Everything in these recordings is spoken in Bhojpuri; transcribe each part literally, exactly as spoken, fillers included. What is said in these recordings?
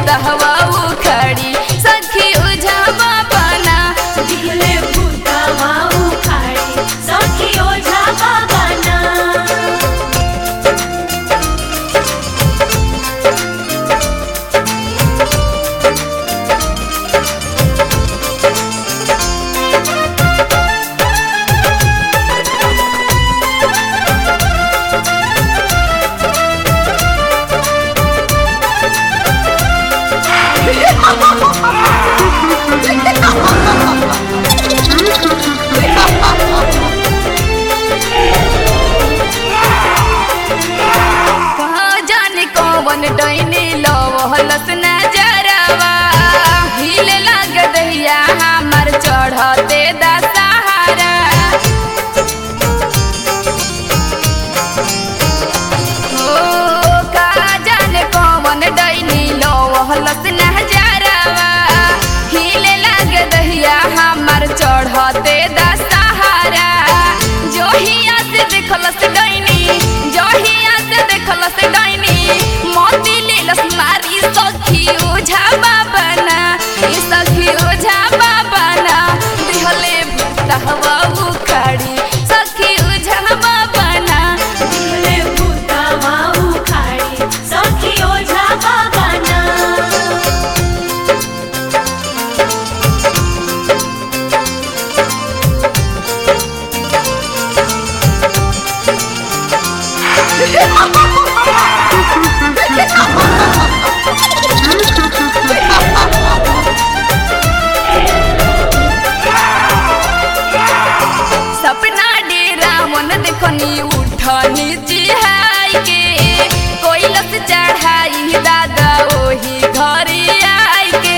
भूतवा उखड़ी सखी ओझा बाबा ना दिहले भूतवा उखड़ी सखी ओझा बाबा ना। कहाँ जाने कौन डैनी लवहलस नजरवा हिले लाग दहिया हमार चढ़ते दशहरा। ओ कहाँ जाने कौन डैनी लवहलस नजरवा हिले लाग दहिया हमार चढ़ते दशहरा। जोहिया से देखलस डैनी जोहिया से देखलस डैनी मोती लीलस मारी सखी ओझा बाबा ना ई सखी ओझा बाबा ना दिहले भूतवा उखड़ी सखी ओझा बाबा ना दिहले भूतवा उखड़ी सखी ओझा बाबा ना। सपना डेरा मन देखनी उठनी चिहाई के कोइलस चढ़ाई दादा ओही घरी आई के।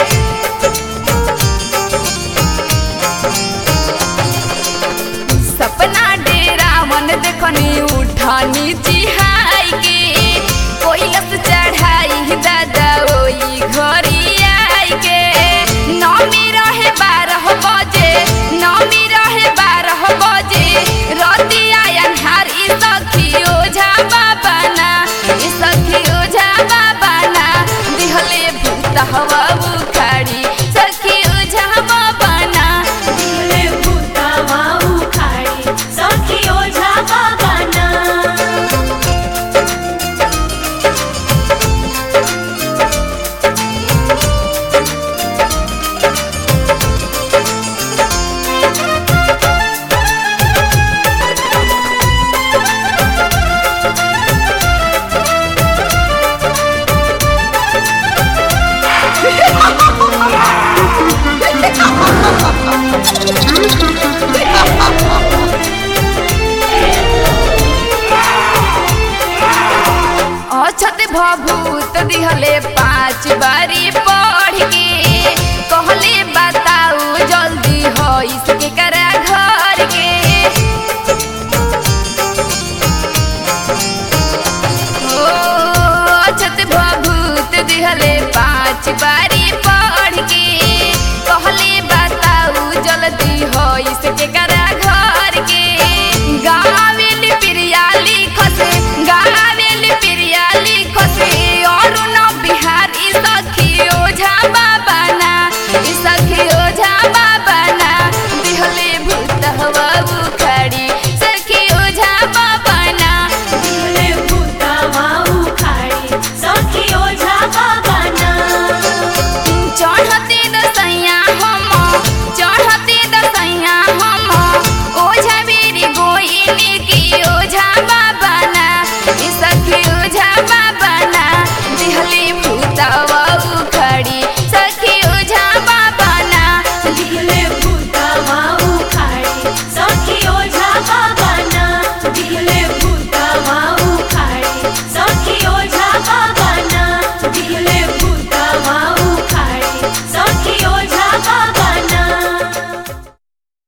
सपना डेरा मन देखनी उठनी चिहाई के कोइलस चढ़ाई दादा ओही घरी आई के। नौमी रहे बारह बजे नौमी रहे बारह बजे रतिया अन्हार ई सखी ओझा बाबा ना ई सखी ओझा बाबा ना दिहले भूतवा उखड़ी सखी ओझा बाबा ना दिहले भूतवा उखड़ी सखी ओझा बाबा ना। अछत भभूत दिहले पाँच बारी